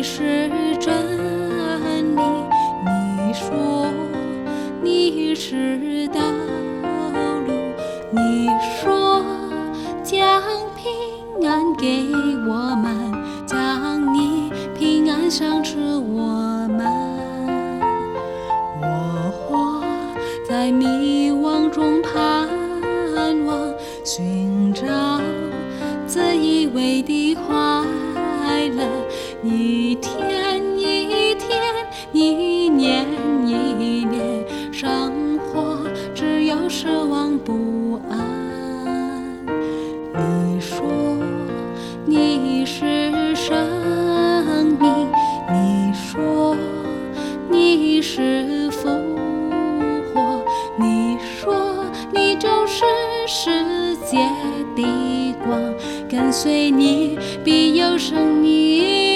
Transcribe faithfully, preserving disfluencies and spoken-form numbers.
你是真理，你说你是道路，你说将平安给我们，将你平安赏赐我们。我活在迷惘中盼望，寻找自以为的快乐，一天一天，一年一年，生活只有失望不安。你说你是生命，你说你是复活，你说你就是世界的光，跟随你必有生命。